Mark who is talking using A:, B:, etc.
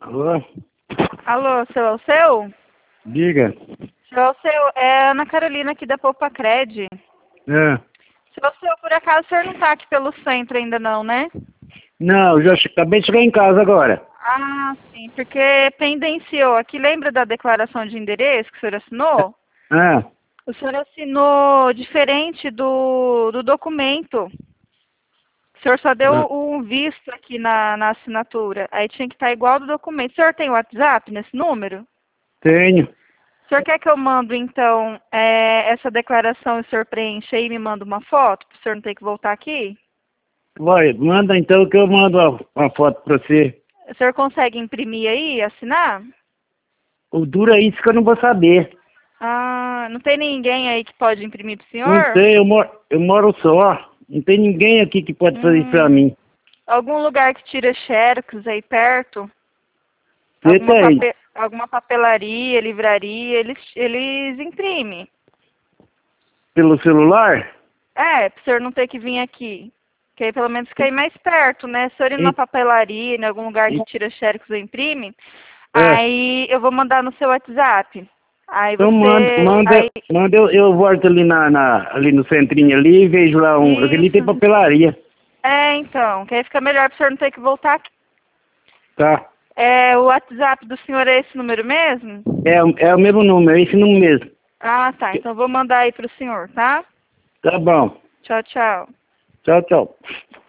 A: Alô?
B: Alô, seu é o seu?
A: Diga.
B: Seu é o seu? É Ana Carolina aqui da Poupa-Cred.
A: É.
B: Seu é o seu, por acaso o senhor não tá aqui pelo centro ainda não, né?
A: Não, eu já acabei de chegar em casa agora.
B: Ah, sim, porque pendenciou aqui, lembra da declaração de endereço que o senhor assinou?
A: Ah,
B: O senhor assinou diferente do documento. O senhor só deu
A: ah,
B: um visto aqui na assinatura. Aí tinha que estar igual do documento. O senhor tem WhatsApp nesse número?
A: tenho.
B: O senhor quer que eu mando, então, essa declaração e o senhor preenche aí e me manda uma foto, para o senhor não ter que voltar aqui?
A: Vai, manda então que eu mando uma foto pra você.
B: O senhor consegue imprimir aí e assinar?
A: O duro é isso que eu não vou saber.
B: Ah, não tem ninguém aí que pode imprimir para o
A: Não
B: senhor?
A: sei, eu moro só. Não tem ninguém aqui que pode fazer isso pra mim.
B: Algum lugar que tira xerox aí perto?
A: Você tem.
B: Alguma papelaria, livraria, eles imprimem.
A: Pelo celular?
B: Para o senhor não ter que vir aqui. Que aí pelo menos fica aí mais perto, né? Se o senhor ir numa
A: E,
B: papelaria, em algum lugar que
A: e,
B: tira xerox ou imprime,
A: é.
B: aí eu vou mandar no seu WhatsApp. Aí
A: Então manda,
B: você.
A: manda,
B: Aí.
A: manda eu volto ali ali no centrinho ali e vejo lá ali tem
B: Isso.
A: papelaria.
B: Então, que aí fica melhor para o senhor não ter que voltar aqui.
A: Tá?
B: O WhatsApp do senhor é esse número mesmo?
A: É o mesmo número, é esse número mesmo.
B: Ah, tá. Então eu vou mandar aí para o senhor, tá?
A: Tá bom.
B: Tchau, tchau.
A: Tchau, tchau.